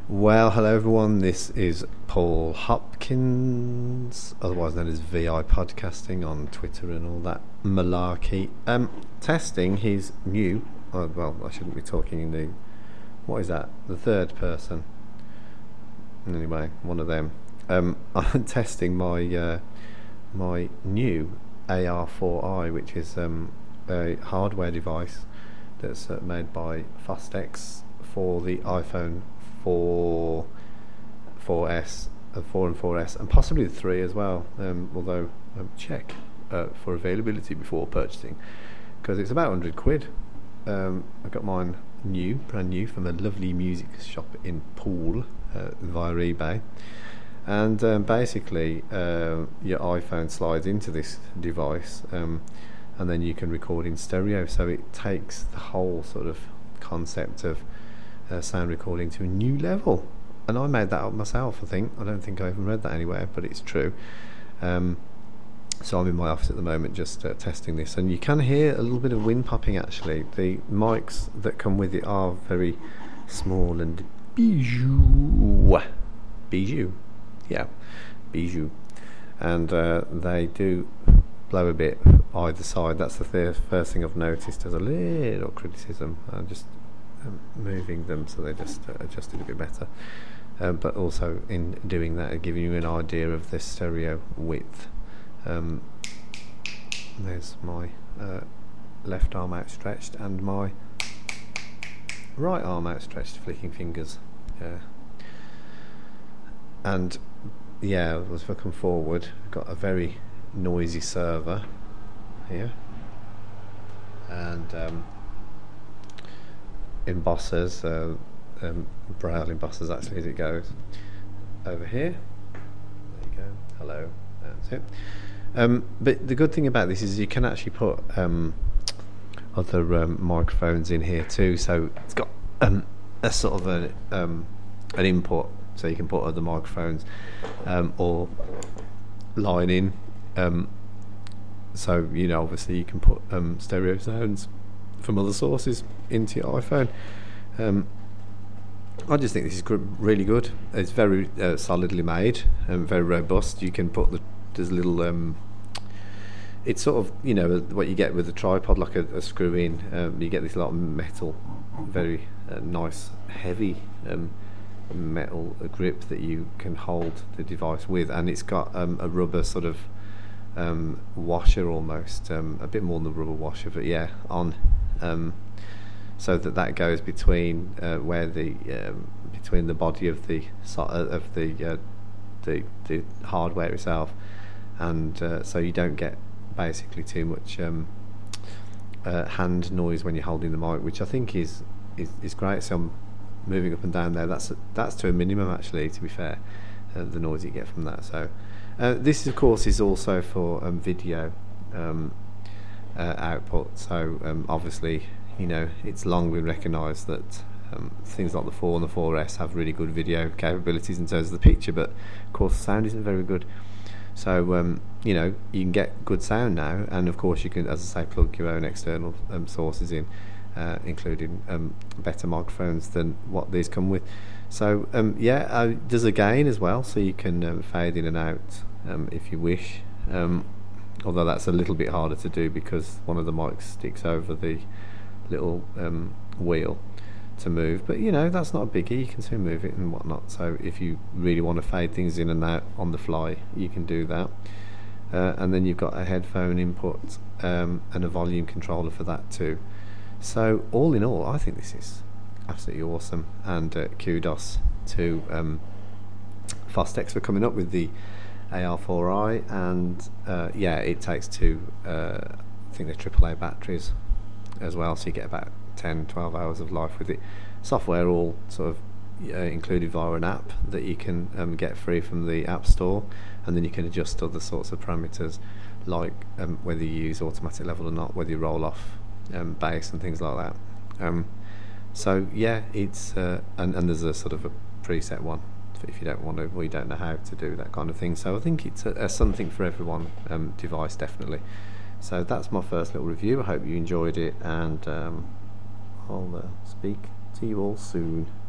Well, hello everyone. This is Paul Hopkins, otherwise known as VI Podcasting on Twitter and all that malarkey. Testing his new. Well, I shouldn't be talking in the. What is that? The third person. Anyway, one of them. I'm testing my my new AR4i, which is a hardware device that's made by Fostex for the iPhone 4, 4S, 4 and 4S, and possibly the 3 as well. Although check for availability before purchasing, because it's about £100. I got mine brand new from a lovely music shop in Poole via eBay. And basically, your iPhone slides into this device, and then you can record in stereo. So it takes the whole sort of concept of sound recording to a new level. And I made that up myself, I think. I don't think I even read that anywhere, but it's true. So I'm in my office at the moment just testing this. And you can hear a little bit of wind popping, actually. The mics that come with it are very small and bijou. Yeah, bijou, and they do blow a bit either side. That's the first thing I've noticed as a little criticism. I'm just moving them so they just adjusted a bit better, but also in doing that, giving you an idea of the stereo width. There's my left arm outstretched and my right arm outstretched, flicking fingers. And yeah, as I come forward, I've got a very noisy server here, and embossers, braille embossers actually, as it goes over here. There you go. Hello. That's it. But the good thing about this is you can actually put other microphones in here too. So it's got a sort of an input. So you can put other microphones or line in. So, obviously you can put stereo sounds from other sources into your iPhone. I just think this is really good. It's very solidly made and very robust. You can put there's little... it's sort of, what you get with a tripod, like a screw in. You get this lot of metal, very nice, heavy... metal grip that you can hold the device with, and it's got a rubber sort of washer almost, a bit more than the rubber washer, but yeah, on so that goes between where between the body of the hardware itself, and so you don't get basically too much hand noise when you're holding the mic, which I think is great. So I'm moving up and down there, that's to a minimum, actually, to be fair, the noise you get from that. So this of course is also for video output. So obviously, it's long been recognised that things like the 4 and the 4S have really good video capabilities in terms of the picture, but of course the sound isn't very good. So you can get good sound now, and of course you can, as I say, plug your own external sources in, including better microphones than what these come with. So there's a gain as well, so you can fade in and out if you wish, although that's a little bit harder to do because one of the mics sticks over the little wheel to move, but that's not a biggie. You can still move it and whatnot. So if you really want to fade things in and out on the fly, you can do that. And then you've got a headphone input and a volume controller for that too. So all in all, I think this is absolutely awesome, and kudos to Fostex for coming up with the AR4i, and it takes two I think they're AAA batteries as well, so you get about 10-12 hours of life with it. Software all sort of included via an app that you can get free from the App Store, and then you can adjust other sorts of parameters, like whether you use automatic level or not, whether you roll off bass and things like that. So yeah, it's and there's a sort of a preset one if you don't want to, or you don't know how to do that kind of thing. So I think it's a something for everyone device, definitely. So that's my first little review. I hope you enjoyed it, and I'll speak to you all soon.